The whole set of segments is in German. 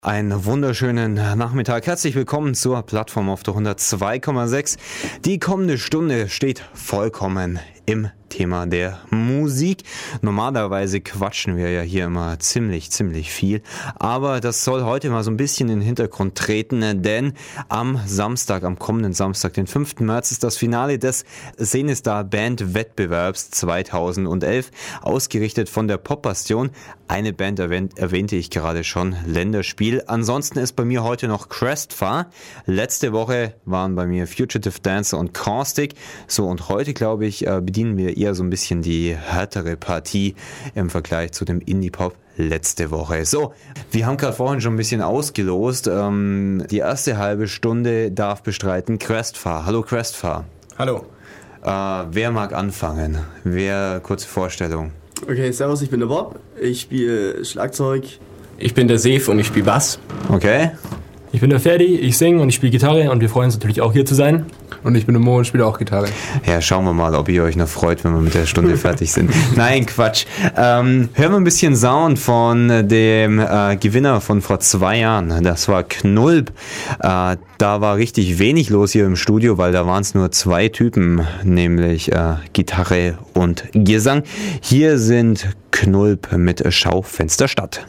Einen wunderschönen Nachmittag. Herzlich willkommen zur Plattform auf der 102,6. Die kommende Stunde steht vollkommen im Thema der Musik. Normalerweise quatschen wir ja hier immer ziemlich viel, aber das soll heute mal so ein bisschen in den Hintergrund treten, denn am kommenden Samstag, den 5. März, ist das Finale des Szenestar Band Wettbewerbs 2011, ausgerichtet von der Popbastion. Eine Band erwähnte ich gerade schon, Länderspiel. Ansonsten ist bei mir heute noch Crestfa. Letzte Woche waren bei mir Fugitive Dancer und Caustic. So, und heute, glaube ich, bedienen wir eher so ein bisschen die härtere Partie im Vergleich zu dem Indie-Pop letzte Woche. So, wir haben gerade vorhin schon ein bisschen ausgelost. Die erste halbe Stunde darf bestreiten Crestfa. Hallo Crestfa. Hallo. Wer mag anfangen? Kurze Vorstellung. Okay, servus, ich bin der Bob. Ich spiele Schlagzeug. Ich bin der Seef und ich spiele Bass. Okay. Ich bin der Ferdi, ich singe und ich spiele Gitarre und wir freuen uns natürlich auch hier zu sein. Und ich bin der Mo und spiele auch Gitarre. Ja, schauen wir mal, ob ihr euch noch freut, wenn wir mit der Stunde fertig sind. Nein, Quatsch. Hören wir ein bisschen Sound von dem Gewinner von vor 2 Jahren. Das war Knulp. Da war richtig wenig los hier im Studio, weil da waren es nur 2 Typen, nämlich Gitarre und Gesang. Hier sind Knulp mit Schaufensterstadt.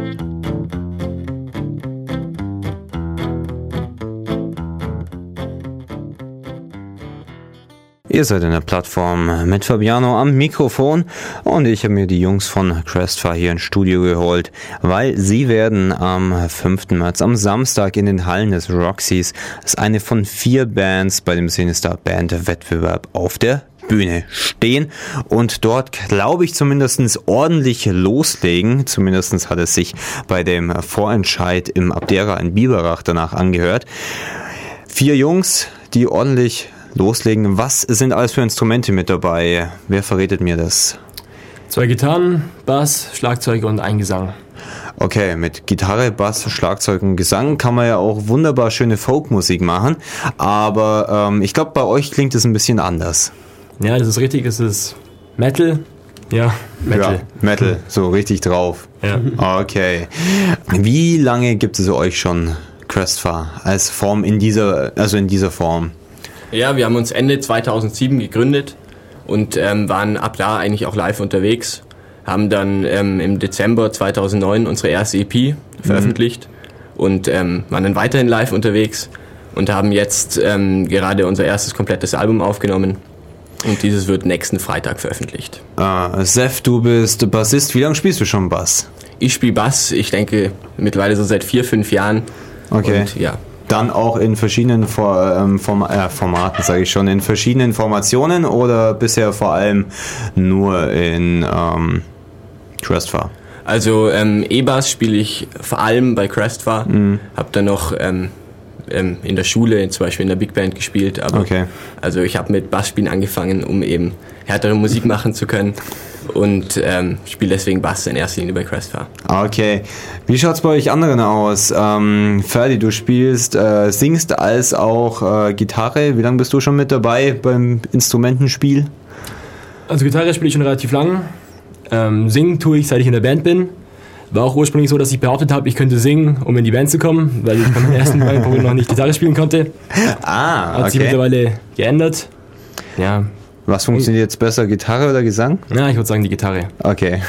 Ihr seid in der Plattform mit Fabiano am Mikrofon und ich habe mir die Jungs von Crestfa hier ins Studio geholt, weil sie werden am 5. März, am Samstag in den Hallen des Roxys, als eine von 4 Bands bei dem Szenestar Band Wettbewerb auf der Bühne stehen und dort, glaube ich, zumindest ordentlich loslegen. Zumindest hat es sich bei dem Vorentscheid im Abdera in Biberach danach angehört. 4 Jungs, die ordentlich loslegen. Was sind alles für Instrumente mit dabei? Wer verrätet mir das? 2 Gitarren, Bass, Schlagzeug und ein Gesang. Okay, mit Gitarre, Bass, Schlagzeug und Gesang kann man ja auch wunderbar schöne Folkmusik machen, aber ich glaube, bei euch klingt es ein bisschen anders. Ja, das ist richtig, es ist Metal. Ja, Metal. Ja, Metal, so richtig drauf. Ja. Okay. Wie lange gibt es euch schon Crestfa als Form in dieser Form? Ja, wir haben uns Ende 2007 gegründet und waren ab da eigentlich auch live unterwegs. Haben dann im Dezember 2009 unsere erste EP veröffentlicht und waren dann weiterhin live unterwegs und haben jetzt gerade unser erstes komplettes Album aufgenommen. Und dieses wird nächsten Freitag veröffentlicht. Sef, du bist Bassist. Wie lange spielst du schon Bass? Ich spiele Bass, ich denke mittlerweile so seit 4-5 Jahren. Okay. Und, ja. Dann auch in verschiedenen Formaten, sage ich schon, in verschiedenen Formationen oder bisher vor allem nur in Crestfa? Also E-Bass spiele ich vor allem bei Crestfa. Hab dann noch in der Schule, zum Beispiel in der Big Band gespielt. Aber okay. Also ich habe mit Bassspielen angefangen, um eben härtere Musik machen zu können. Und spiele deswegen Bass in erster Linie bei Crestfa. Okay. Wie schaut's bei euch anderen aus? Ferdi, du singst als auch Gitarre. Wie lange bist du schon mit dabei beim Instrumentenspiel? Also Gitarre spiele ich schon relativ lang. Singen tue ich, seit ich in der Band bin. War auch ursprünglich so, dass ich behauptet habe, ich könnte singen, um in die Band zu kommen, weil ich beim ersten Mal noch nicht Gitarre spielen konnte. Hat sich mittlerweile geändert. Ja. Was funktioniert jetzt besser, Gitarre oder Gesang? Ja, ich würde sagen die Gitarre. Okay.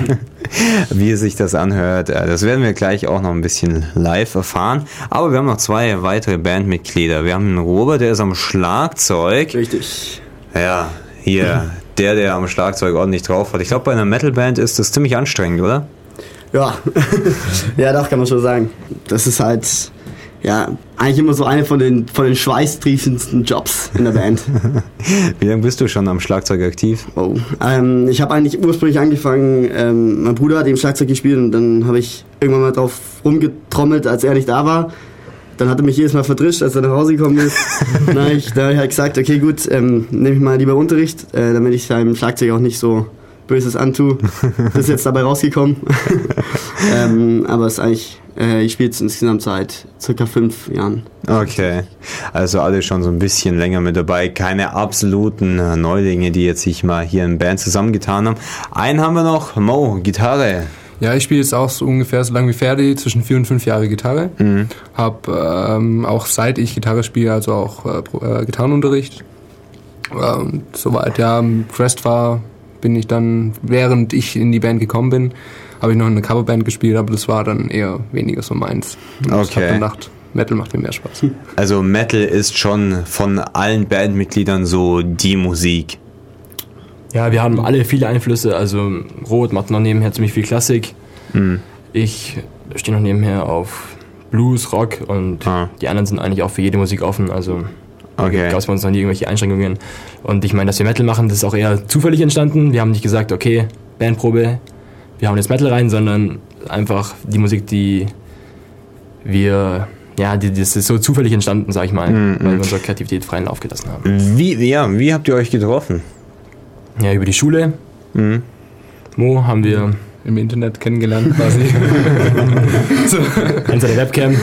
Wie sich das anhört, das werden wir gleich auch noch ein bisschen live erfahren. Aber wir haben noch 2 weitere Bandmitglieder. Wir haben einen Robert, der ist am Schlagzeug. Richtig. Ja, hier, der am Schlagzeug ordentlich drauf hat. Ich glaube, bei einer Metalband ist das ziemlich anstrengend, oder? Ja, ja, doch, kann man schon sagen. Das ist halt, ja, eigentlich immer so eine von den schweißtriefendsten Jobs in der Band. Wie lange bist du schon am Schlagzeug aktiv? Oh, ich habe eigentlich ursprünglich angefangen, mein Bruder hat eben Schlagzeug gespielt und dann habe ich irgendwann mal drauf rumgetrommelt, als er nicht da war. Dann hat er mich jedes Mal verdrischt, als er nach Hause gekommen ist. Da habe ich halt gesagt, okay gut, nehme ich mal lieber Unterricht, damit ich seinem Schlagzeug auch nicht so Böses antue. Das ist jetzt dabei rausgekommen. Aber es ist eigentlich, ich spiele jetzt insgesamt seit circa 5 Jahren. Okay, also alle schon so ein bisschen länger mit dabei. Keine absoluten Neulinge, die jetzt sich mal hier in Band zusammengetan haben. Einen haben wir noch, Mo, Gitarre. Ja, ich spiele jetzt auch so ungefähr so lange wie Ferdi, zwischen 4 und 5 Jahre Gitarre. Hab auch seit ich Gitarre spiele, also auch Gitarrenunterricht. Und soweit Crest war, bin ich dann, während ich in die Band gekommen bin, habe ich noch in einer Coverband gespielt, aber das war dann eher weniger so meins. Und ich hab dann gedacht, Metal macht mir mehr Spaß. Also Metal ist schon von allen Bandmitgliedern so die Musik. Ja, wir haben alle viele Einflüsse. Also Rot macht noch nebenher ziemlich viel Klassik. Ich stehe noch nebenher auf Blues, Rock und die anderen sind eigentlich auch für jede Musik offen. Also gab es bei uns noch nie irgendwelche Einschränkungen. Und ich meine, dass wir Metal machen, das ist auch eher zufällig entstanden. Wir haben nicht gesagt, okay, Bandprobe, wir hauen jetzt Metal rein, sondern einfach die Musik, die das ist so zufällig entstanden, sag ich mal, weil wir unserer Kreativität freien Lauf gelassen haben. Wie habt ihr euch getroffen? Ja, über die Schule. Mo haben wir im Internet kennengelernt quasi. Hinter der Webcam.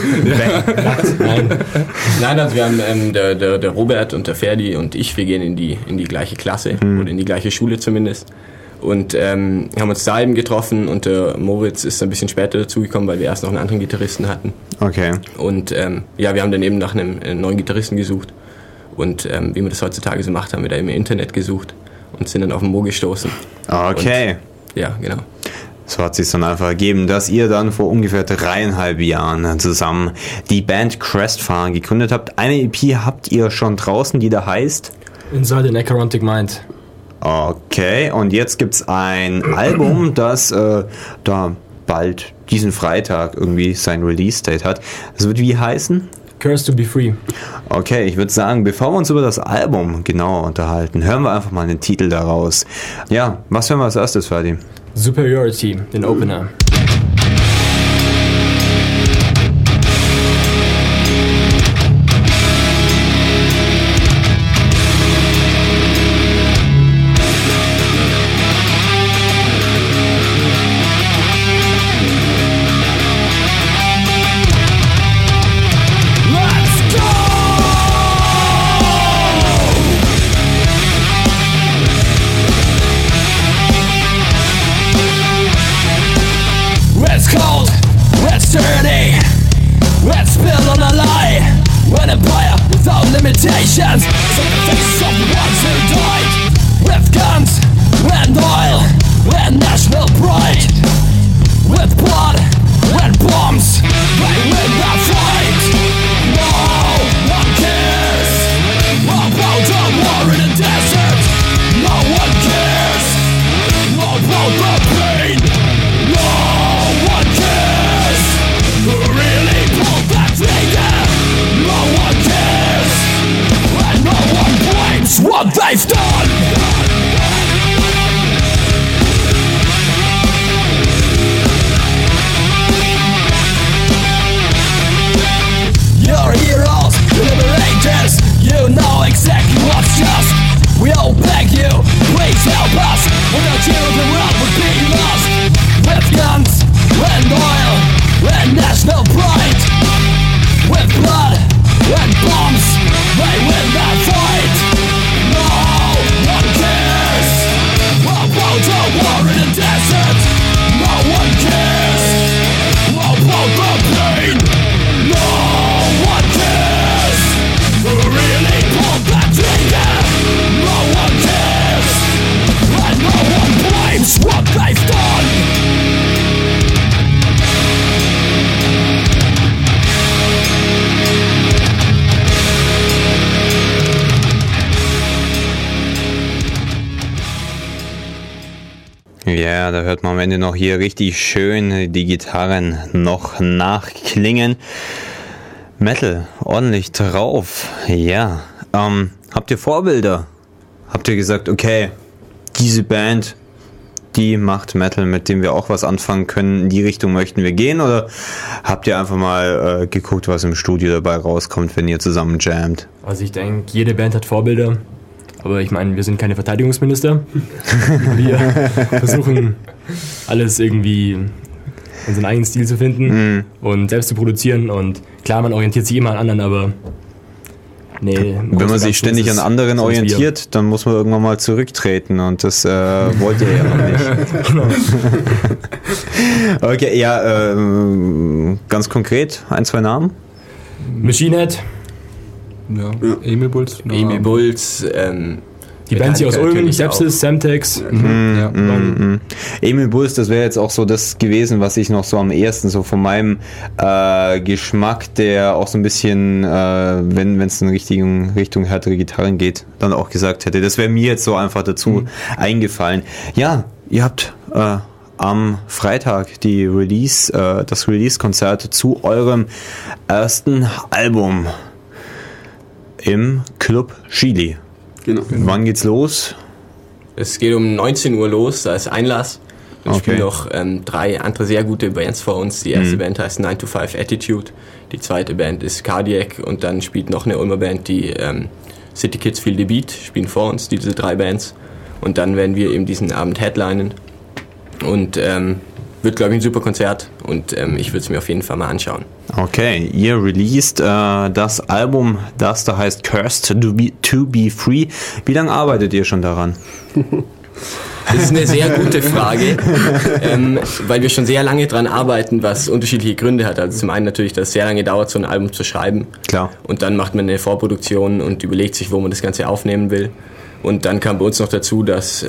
Nein, also wir haben der Robert und der Ferdi und ich, wir gehen in die gleiche Klasse oder in die gleiche Schule zumindest. Und haben uns da eben getroffen und der Moritz ist ein bisschen später dazugekommen, weil wir erst noch einen anderen Gitarristen hatten. Okay. Und wir haben dann eben nach einem neuen Gitarristen gesucht. Und wie man das heutzutage so macht, haben wir da im Internet gesucht und sind dann auf den Mo gestoßen. Okay. Und, ja, genau. So hat es sich dann einfach ergeben, dass ihr dann vor ungefähr 3,5 Jahren zusammen die Band Crestfar gegründet habt. Eine EP habt ihr schon draußen, die da heißt? Inside an Acherontic Mind. Okay, und jetzt gibt's ein Album, das da bald diesen Freitag irgendwie sein Release-Date hat. Das wird wie heißen? Curse to be Free. Okay, ich würde sagen, bevor wir uns über das Album genauer unterhalten, hören wir einfach mal den Titel daraus. Ja, was hören wir als erstes, Ferdi? Superiority, den Opener. Limitations, so the faces of the ones who died with guns, and oil, and national pride, with blood and bombs, they win the fight. No one cares about the war in the desert. No one cares about the pain. No one cares who really pulled that trigger. No one cares. And no one blames what they've done. You're heroes, liberators. You know exactly what's just. We all beg you, please help us. Without you the world would be lost. With guns, and oil, and national pride. With blood and bombs, they win that fight. No one cares about the war in the desert. No one cares about the pain. No one cares who really pulled that trigger. No one cares, and no one blames what they've done. Ja, da hört man am Ende noch hier richtig schön die Gitarren noch nachklingen. Metal, ordentlich drauf. Ja, habt ihr Vorbilder? Habt ihr gesagt, okay, diese Band, die macht Metal, mit dem wir auch was anfangen können, in die Richtung möchten wir gehen? Oder habt ihr einfach mal geguckt, was im Studio dabei rauskommt, wenn ihr zusammen jammt? Also ich denke, jede Band hat Vorbilder. Aber ich meine, wir sind keine Verteidigungsminister. Wir versuchen alles irgendwie unseren eigenen Stil zu finden und selbst zu produzieren. Und klar, man orientiert sich immer an anderen, aber Nee. Wenn man sich ständig an anderen so orientiert, dann muss man irgendwann mal zurücktreten und das wollt ihr ja noch nicht. Okay, ja, ganz konkret, 1, 2 Namen? Machine Head, Ja. Emil Bulls. Emil Bulls, die Bands hier aus Ulm, natürlich Sepsis, Semtex. Ja. Emil Bulls, das wäre jetzt auch so das gewesen, was ich noch so am ehesten so von meinem Geschmack, der auch so ein bisschen, wenn es in Richtung härtere Gitarren geht, dann auch gesagt hätte. Das wäre mir jetzt so einfach dazu eingefallen. Ja, ihr habt am Freitag das Release-Konzert zu eurem ersten Album im Club Chili. Genau. Wann geht's los? Es geht um 19 Uhr los, da ist Einlass. Dann Okay. spielen noch 3 andere sehr gute Bands vor uns. Die erste Band heißt 9 to 5 Attitude, die zweite Band ist Cardiac und dann spielt noch eine Ulmer Band, die City Kids Feel the Beat, spielen vor uns, diese 3 Bands. Und dann werden wir eben diesen Abend headlinen. Und wird, glaube ich, ein super Konzert und ich würde es mir auf jeden Fall mal anschauen. Okay, ihr released das Album, das da heißt Cursed to be Free. Wie lange arbeitet ihr schon daran? Das ist eine sehr gute Frage, weil wir schon sehr lange dran arbeiten, was unterschiedliche Gründe hat. Also zum einen natürlich, dass es sehr lange dauert, so ein Album zu schreiben. Klar. Und dann macht man eine Vorproduktion und überlegt sich, wo man das Ganze aufnehmen will. Und dann kam bei uns noch dazu, dass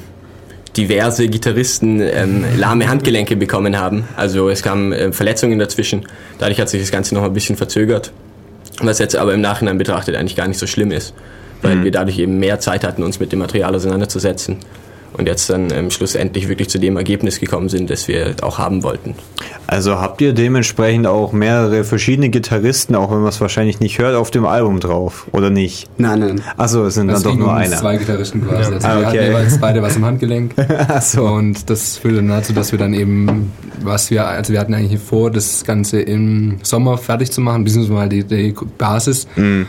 diverse Gitarristen lahme Handgelenke bekommen haben. Also es kamen Verletzungen dazwischen. Dadurch hat sich das Ganze noch ein bisschen verzögert. Was jetzt aber im Nachhinein betrachtet eigentlich gar nicht so schlimm ist. Weil wir dadurch eben mehr Zeit hatten, uns mit dem Material auseinanderzusetzen. Und jetzt dann schlussendlich wirklich zu dem Ergebnis gekommen sind, das wir auch haben wollten. Also habt ihr dementsprechend auch mehrere verschiedene Gitarristen, auch wenn man es wahrscheinlich nicht hört, auf dem Album drauf, oder nicht? Nein. Achso, es sind dann doch nur einer. 2 Gitarristen quasi. Also Ah, wir okay. hatten jeweils beide was im Handgelenk. Achso. Und das führte dann dazu, dass wir dann eben, wir hatten eigentlich vor, das Ganze im Sommer fertig zu machen, beziehungsweise mal die Basis.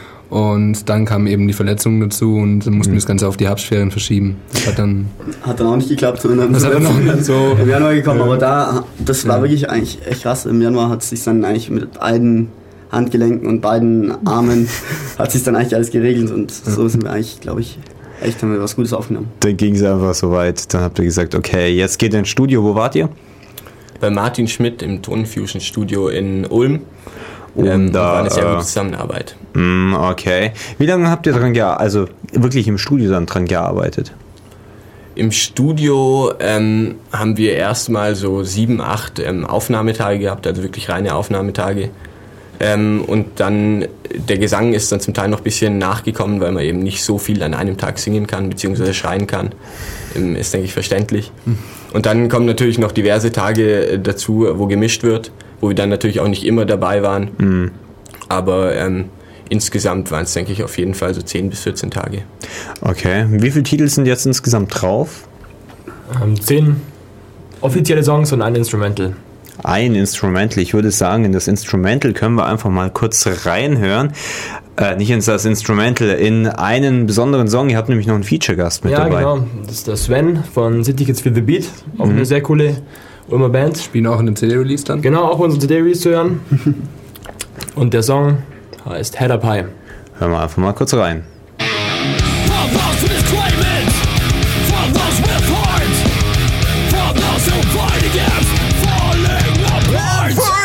Und dann kamen eben die Verletzungen dazu und dann mussten wir das Ganze auf die Herbstferien verschieben. Das hat dann auch nicht geklappt. Und dann Das hat dann noch nicht so- im Januar gekommen, aber das war wirklich eigentlich echt krass. Im Januar hat es sich dann eigentlich mit beiden Handgelenken und beiden Armen hat sich dann eigentlich alles geregelt und so sind wir eigentlich, glaube ich, haben wir was Gutes aufgenommen. Dann ging es einfach so weit. Dann habt ihr gesagt, okay, jetzt geht ihr ins Studio. Wo wart ihr? Bei Martin Schmidt im Tonfusion Studio in Ulm. Und war eine sehr gute Zusammenarbeit. Okay. Wie lange habt ihr dran gearbeitet? Also wirklich im Studio dann dran gearbeitet? Im Studio haben wir erstmal so 7, 8 Aufnahmetage gehabt, also wirklich reine Aufnahmetage. Und dann, der Gesang ist dann zum Teil noch ein bisschen nachgekommen, weil man eben nicht so viel an einem Tag singen kann, beziehungsweise schreien kann. Ist, denke ich, verständlich. Und dann kommen natürlich noch diverse Tage dazu, wo gemischt wird, wo wir dann natürlich auch nicht immer dabei waren. Aber insgesamt waren es, denke ich, auf jeden Fall so 10 bis 14 Tage. Okay. Wie viele Titel sind jetzt insgesamt drauf? 10 offizielle Songs und ein Instrumental. Ein Instrumental. Ich würde sagen, in das Instrumental können wir einfach mal kurz reinhören. Nicht in das Instrumental, in einen besonderen Song. Ihr habt nämlich noch einen Feature-Gast mit dabei. Ja, genau. Das ist der Sven von City Kids Feel the Beat. Auch eine sehr coole Ulmer Band. spielen auch in dem CD-Release dann. Genau, auch unsere CD-Release zu hören. Und der Song heißt Head Up High. Hören wir einfach mal kurz rein. From those who disclaim it, from those with heart, from those who fight against falling apart. For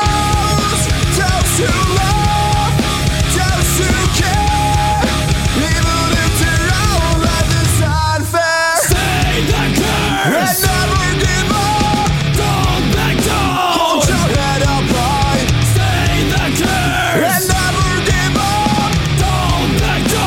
those who love, those who care, even if their own life is unfair. Stay the course and never give up. Don't back down. Hold your head up high. Stay the course and never give up. Don't back down.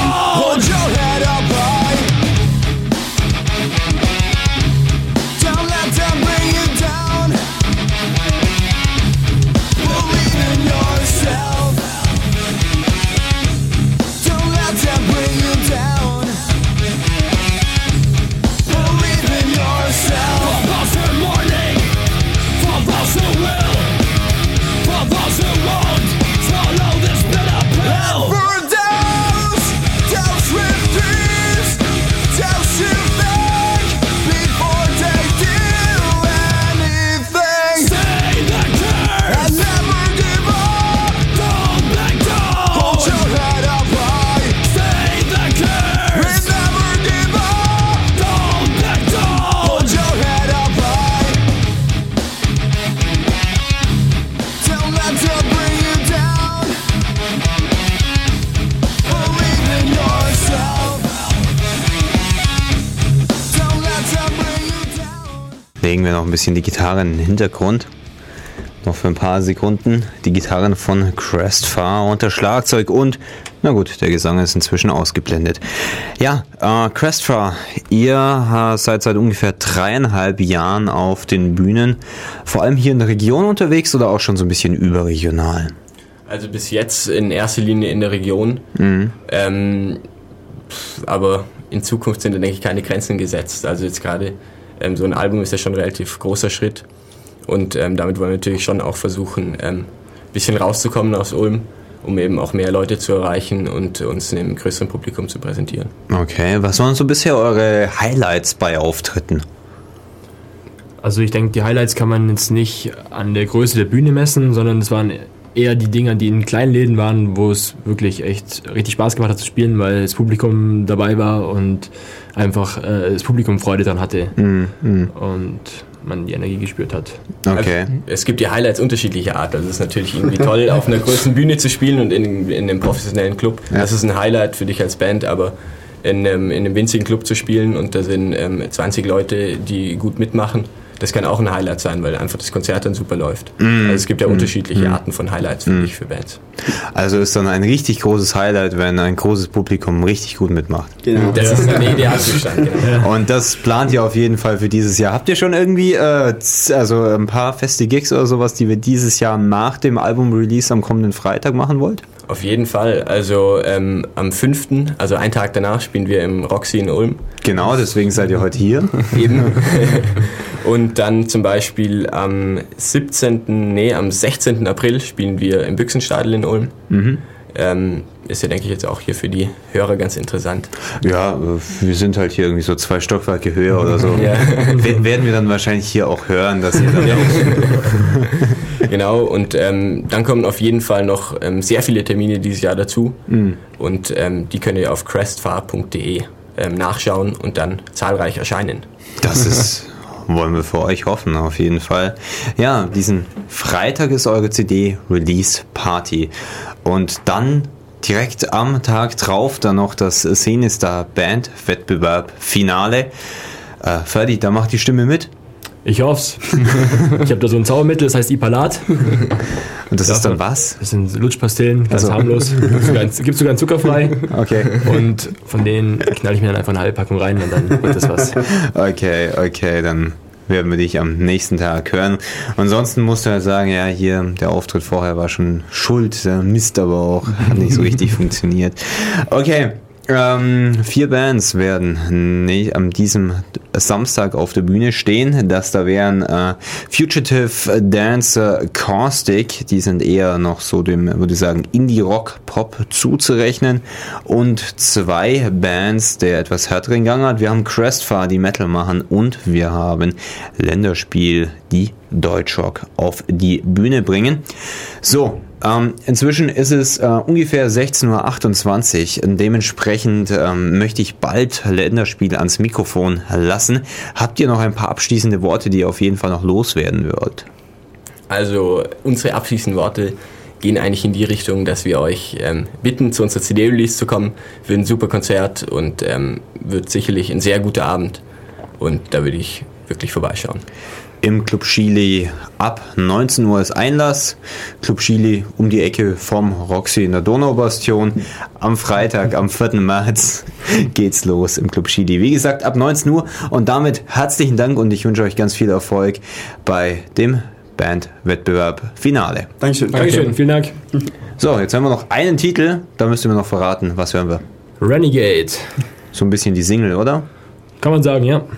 legen wir noch ein bisschen die Gitarre in den Hintergrund. Noch für ein paar Sekunden die Gitarren von Crestfar unter Schlagzeug und, na gut, der Gesang ist inzwischen ausgeblendet. Ja, Crestfar, ihr seid seit ungefähr 3,5 Jahren auf den Bühnen, vor allem hier in der Region unterwegs oder auch schon so ein bisschen überregional? Also bis jetzt in erster Linie in der Region, aber in Zukunft sind da, denke ich, keine Grenzen gesetzt. Also jetzt gerade so ein Album ist ja schon ein relativ großer Schritt. Und damit wollen wir natürlich schon auch versuchen, ein bisschen rauszukommen aus Ulm, um eben auch mehr Leute zu erreichen und uns einem größeren Publikum zu präsentieren. Okay, was waren so bisher eure Highlights bei Auftritten? Also ich denke, die Highlights kann man jetzt nicht an der Größe der Bühne messen, sondern es waren eher die Dinger, die in kleinen Läden waren, wo es wirklich echt richtig Spaß gemacht hat zu spielen, weil das Publikum dabei war und einfach das Publikum Freude daran hatte und man die Energie gespürt hat. Okay. Also, es gibt die Highlights unterschiedlicher Art. Also es ist natürlich irgendwie toll, auf einer großen Bühne zu spielen und in einem professionellen Club. Ja. Das ist ein Highlight für dich als Band, aber in einem winzigen Club zu spielen und da sind 20 Leute, die gut mitmachen, das kann auch ein Highlight sein, weil einfach das Konzert dann super läuft. Also es gibt ja unterschiedliche Arten von Highlights für mich, für Bands. Also ist dann ein richtig großes Highlight, wenn ein großes Publikum richtig gut mitmacht. Genau. Das ist ein Idealzustand. Genau. Und das plant ihr auf jeden Fall für dieses Jahr. Habt ihr schon irgendwie also ein paar feste Gigs oder sowas, die wir dieses Jahr nach dem Album-Release am kommenden Freitag machen wollt? Auf jeden Fall. Also am 5., also einen Tag danach, spielen wir im Roxy in Ulm. Genau, deswegen seid ihr heute hier. Eben. Und dann zum Beispiel am 16. April spielen wir im Büchsenstadel in Ulm. Ist ja, denke ich, jetzt auch hier für die Hörer ganz interessant. Ja, wir sind halt hier irgendwie so 2 Stockwerke höher oder so. Ja. Werden wir dann wahrscheinlich hier auch hören, dass ihr dann Genau, und dann kommen auf jeden Fall noch sehr viele Termine dieses Jahr dazu. Und die könnt ihr auf crestfar.de nachschauen und dann zahlreich erscheinen. Das ist... wollen wir für euch hoffen, auf jeden Fall. Ja, diesen Freitag ist eure CD-Release-Party. Und dann direkt am Tag drauf dann noch das Szenestar-Band-Wettbewerb-Finale. Ferdi, da macht die Stimme mit? Ich hoff's. Ich habe da so ein Zaubermittel, das heißt Ipalat. Und das ist dann was? Das sind Lutschpastillen, ganz harmlos. Gibt sogar zuckerfrei. Okay. Und von denen knall ich mir dann einfach eine halbe Packung rein und dann wird das was. Okay, dann werden wir dich am nächsten Tag hören. Ansonsten musst du halt sagen, ja, hier, der Auftritt vorher war schon schuld, der Mist aber auch, hat nicht so richtig funktioniert. Okay. 4 Bands werden an diesem Samstag auf der Bühne stehen. Da wären Fugitive Dancer, Caustic, die sind eher noch so dem, würde ich sagen, Indie-Rock-Pop zuzurechnen. Und 2 Bands, der etwas härteren Gang hat. Wir haben Crestfar, die Metal machen, und wir haben Länderspiel, die Deutschrock auf die Bühne bringen. So, inzwischen ist es ungefähr 16:28 Uhr. Dementsprechend möchte ich bald Länderspiel ans Mikrofon lassen. Habt ihr noch ein paar abschließende Worte, die ihr auf jeden Fall noch loswerden wollt? Also unsere abschließenden Worte gehen eigentlich in die Richtung, dass wir euch bitten, zu unserer CD-Release zu kommen. Wird ein super Konzert und wird sicherlich ein sehr guter Abend. Und da würde ich wirklich vorbeischauen. Im Club Chili ab 19 Uhr ist Einlass. Club Chili um die Ecke vom Roxy in der Donaubastion. Am Freitag, am 4. März geht's los im Club Chili. Wie gesagt, ab 19 Uhr. Und damit herzlichen Dank und ich wünsche euch ganz viel Erfolg bei dem Bandwettbewerb Finale. Dankeschön. Vielen Dank. So, jetzt haben wir noch einen Titel. Da müsst ihr mir noch verraten. Was hören wir? Renegade. So ein bisschen die Single, oder? Kann man sagen, ja.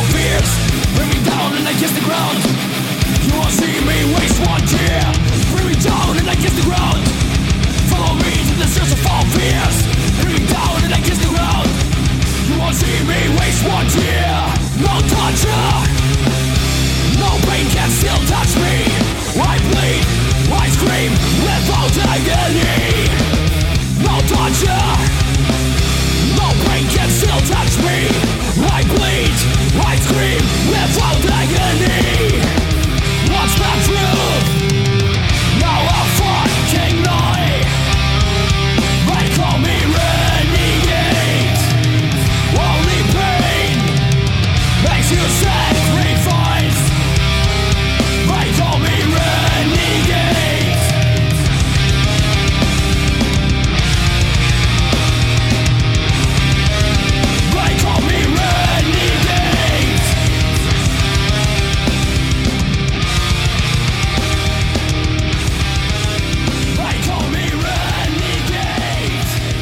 Bring me down and I kiss the ground. You won't see me waste one tear. Bring me Bring down and I kiss the ground. Follow me to the search of all fears. Bring down and I kiss the ground. You won't see me waste one tear. No torture, no pain can still touch me. I bleed, I scream without agony. No torture, no pain can still touch me. I bleed, I scream without agony. What's the truth? Now a fucking lie. They call me renegade. Only pain makes you sacrifice. They call me renegade. They call me renegade. They call me renegade.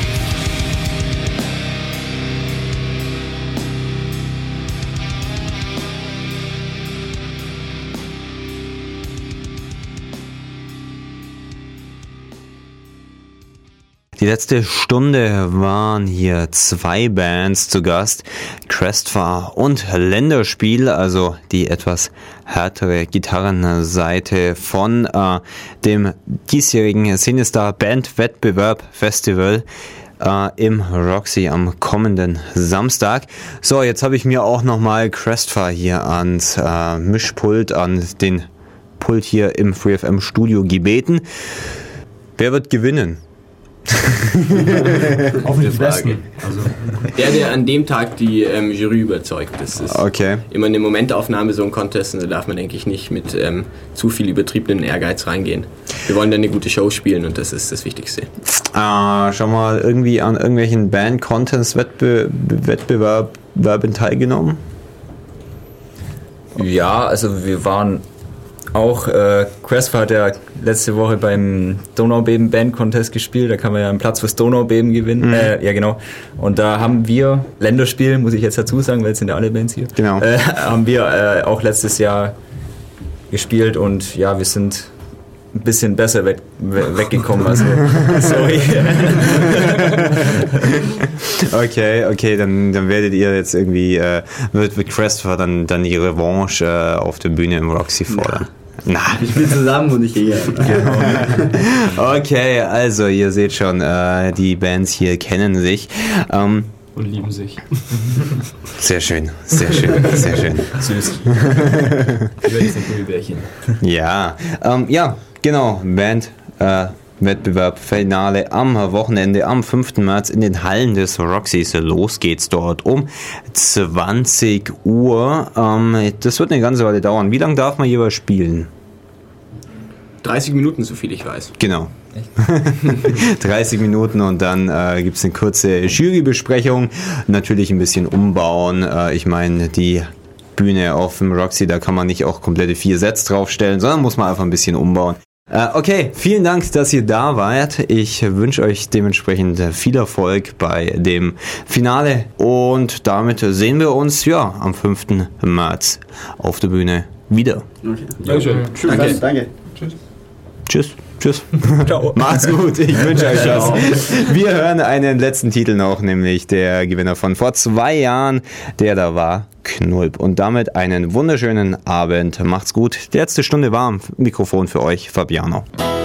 Die letzte Stunde waren hier 2 Bands zu Gast, Crestfar und Länderspiel, also die etwas härtere Gitarrenseite von dem diesjährigen Sinister Bandwettbewerb Festival im Roxy am kommenden Samstag. So, jetzt habe ich mir auch nochmal Crestfar hier ans Mischpult, an den Pult hier im FreeFM Studio gebeten. Wer wird gewinnen? Hoffentlich die Besten. Also. Der an dem Tag die Jury überzeugt. Das ist immer eine Momentaufnahme, so ein Contest, und da darf man, denke ich, nicht mit zu viel übertriebenen Ehrgeiz reingehen. Wir wollen dann eine gute Show spielen und das ist das Wichtigste. Schon mal irgendwie an irgendwelchen Band-Contest-Wettbewerben teilgenommen? Ja, also wir waren auch, Crestfar hat ja letzte Woche beim Donaubeben Band Contest gespielt, da kann man ja einen Platz fürs Donaubeben gewinnen. Ja, genau. Und da haben wir Länderspiel, muss ich jetzt dazu sagen, weil es sind ja alle Bands hier. Genau. Haben wir auch letztes Jahr gespielt und ja, wir sind ein bisschen besser weggekommen. Also, sorry. Okay, dann werdet ihr jetzt irgendwie, wird Crestfar dann die Revanche auf der Bühne im Roxy fordern. Na. Ich bin zusammen und ich gehe. Genau. Okay, also ihr seht schon, die Bands hier kennen sich. Und lieben sich. Sehr schön, sehr schön, sehr schön. Süß. Über diese Gummibärchen. Ja, genau, Band Wettbewerb Finale am Wochenende am 5. März in den Hallen des Roxys. Los geht's dort um 20 Uhr. Das wird eine ganze Weile dauern. Wie lange darf man jeweils spielen? 30 Minuten, so viel ich weiß. Genau. 30 Minuten und dann gibt es eine kurze Jurybesprechung. Natürlich ein bisschen umbauen. Ich meine, die Bühne auf dem Roxy, da kann man nicht auch komplette 4 Sets draufstellen, sondern muss man einfach ein bisschen umbauen. Okay, vielen Dank, dass ihr da wart. Ich wünsche euch dementsprechend viel Erfolg bei dem Finale und damit sehen wir uns am 5. März auf der Bühne wieder. Okay. Dankeschön. Danke. Tschüss. Ciao. Macht's gut, ich wünsche euch was. Wir hören einen letzten Titel noch, nämlich der Gewinner von vor 2 Jahren, der da war, Knulp. Und damit einen wunderschönen Abend. Macht's gut. Die letzte Stunde war am Mikrofon für euch, Fabiano.